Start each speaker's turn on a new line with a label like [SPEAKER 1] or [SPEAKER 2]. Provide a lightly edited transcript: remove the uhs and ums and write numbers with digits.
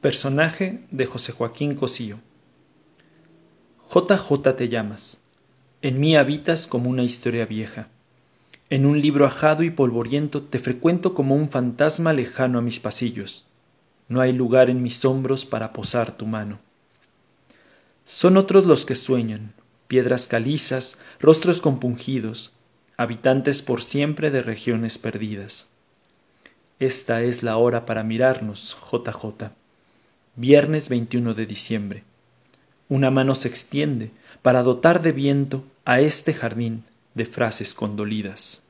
[SPEAKER 1] Personaje de José Joaquín Cosío. JJ te llamas. En mí habitas como una historia vieja. En un libro ajado y polvoriento te frecuento como un fantasma lejano a mis pasillos. No hay lugar en mis hombros para posar tu mano. Son otros los que sueñan, piedras calizas, rostros compungidos, habitantes por siempre de regiones perdidas. Esta es la hora para mirarnos, JJ. Viernes 21 de diciembre. Una mano se extiende para dotar de viento a este jardín de frases condolidas.